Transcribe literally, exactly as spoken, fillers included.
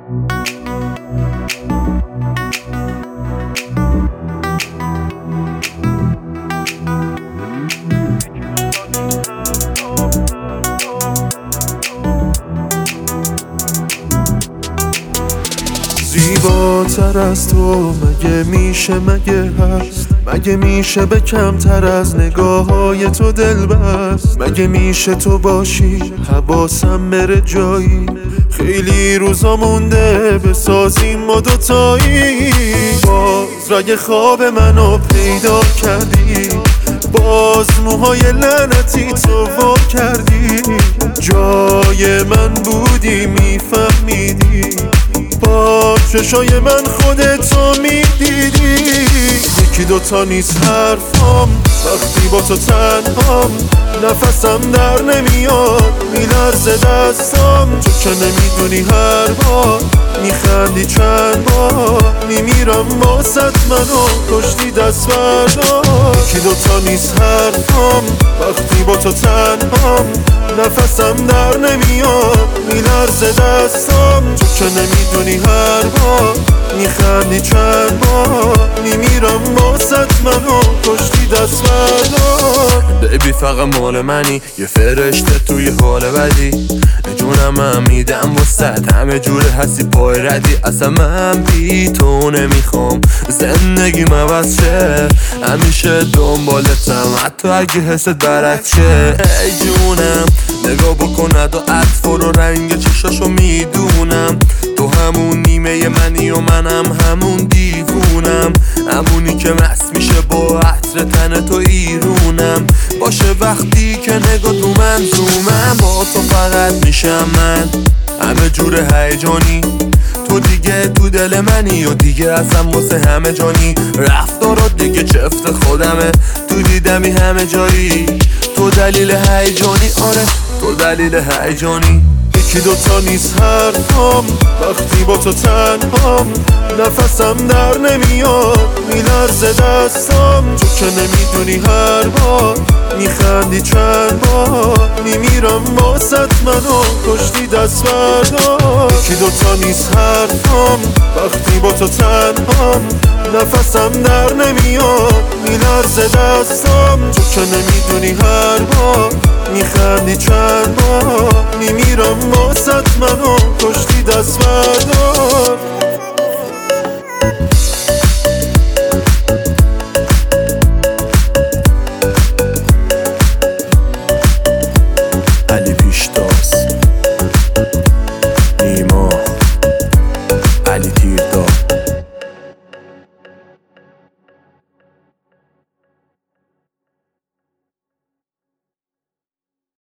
زیباتر از تو مگه میشه، مگه هست، مگه میشه به کمتر از نگاه های تو دل بست، مگه میشه تو باشی حواسم بره جایی، خیلی روزا مونده بسازیم ما دوتایی. باز رگ خواب منو پیدا کردی، باز موهای لعنتی تو وا کردی، جای من بودی میفهمیدی، با چشای من خودتو میدیدی. یکی دوتا نیست حرفام وقتی با تو تنهام، نفسم در نمیاد میلرزه دستام، تو که نمیدونی هر بار میخندی چند بار میمیرم باست منو کشتی دست بردار. یکی دوتا نیست حرفام وقتی با تو تنهام، نفسم در نمیاد میلرزه دستام، تو که نمیدونی هر بار میخندی چند بار میمیرم باست منو کشتی دست بردار. بیبی فقط مال منی، یه فرشته توی حال بدی، جونم هم میدم وسط همه جوره هستی پای ردی، اصلا من بی تو نمیخوام زندگی عوض شه، همیشه دنبالتم حتی اگه حست برعکس شه. ای جونم نگاه بکند و عطف و رنگ چشاشو میدونم، تو همون نیمه منی و منم همون دیوونم، همونی که مست میشه با عطر تن تو ایرونم، باشه وقتی که نگاه تو منظومم، با تو فقط میشم من همه جور هیجانی، تو دیگه تو دل منی و دیگه اصلا واسه همه جانی، رفتارات دیگه چفت خودمه تو دیدمی همه جایی، تو دلیل هیجانی، آره تو دلیل هیجانی. یکی دوتا نیست حرفام وقتی با تو تنهام، نفسم در نمیاد میلرزه دستام، تو که نمیدونی هر بار میخندی چند بار میمیرم باست منو کشتی دست بردار. یکی دوتا نیست حرفام وقتی با تو تنهام، نفسم در نمیاد میلرزه دستام، تو که نمیدونی هر بار میخندی چند بار میمیرم باست منو کشتی دست بردار.